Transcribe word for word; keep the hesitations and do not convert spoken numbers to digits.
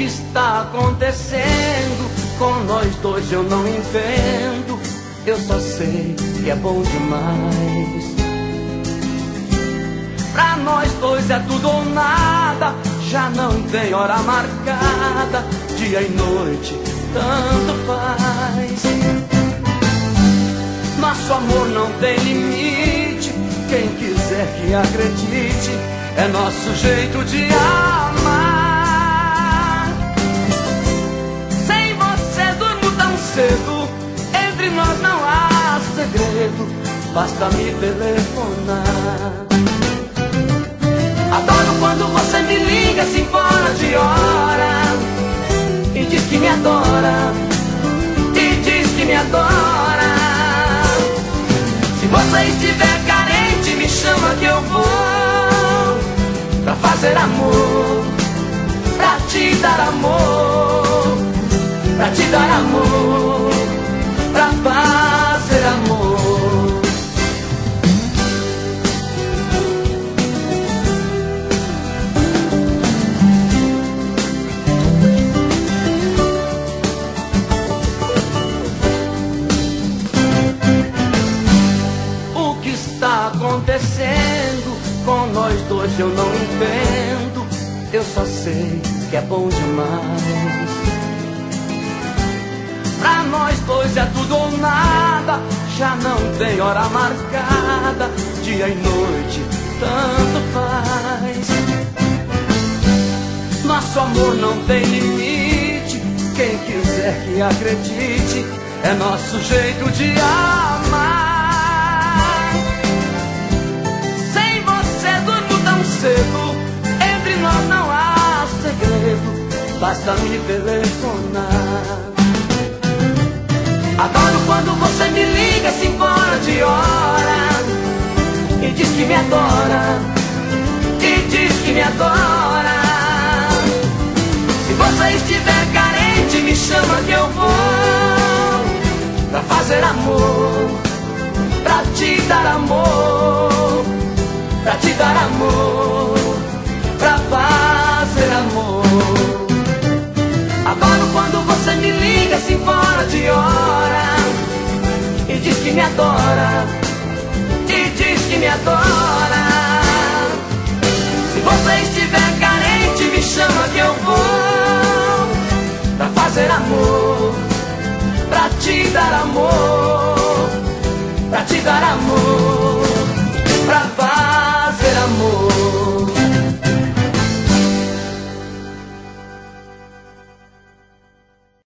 que está acontecendo com nós dois eu não entendo. Eu só sei que é bom demais. Pra nós dois é tudo ou nada. Já não tem hora marcada, dia e noite, tanto faz. Nosso amor não tem limite. Quem quiser que acredite, é nosso jeito de amar. Sem você durmo tão cedo, entre nós não há segredo, basta me telefonar. Adoro quando você me liga assim fora de hora e diz que me adora, e diz que me adora. Se você estiver carente, me chama que eu vou pra fazer amor, pra te dar amor, pra te dar amor, pra fazer amor. O que está acontecendo com nós dois eu não entendo. Eu só sei que é bom demais. Pra nós dois é tudo ou nada. Já não tem hora marcada, dia e noite, tanto faz. Nosso amor não tem limite. Quem quiser que acredite, é nosso jeito de amar. Sem você durmo tão cedo, entre nós não há segredo, basta me telefonar. Adoro quando você me liga assim fora de hora e diz que me adora, e diz que me adora. Se você estiver carente, me chama que eu vou pra fazer amor, pra te dar amor, pra te dar amor, pra fazer amor. Adoro quando você me liga assim fora de hora e diz que me adora, e diz que me adora. Se você estiver carente, me chama que eu vou pra fazer amor, pra te dar amor, pra te dar amor.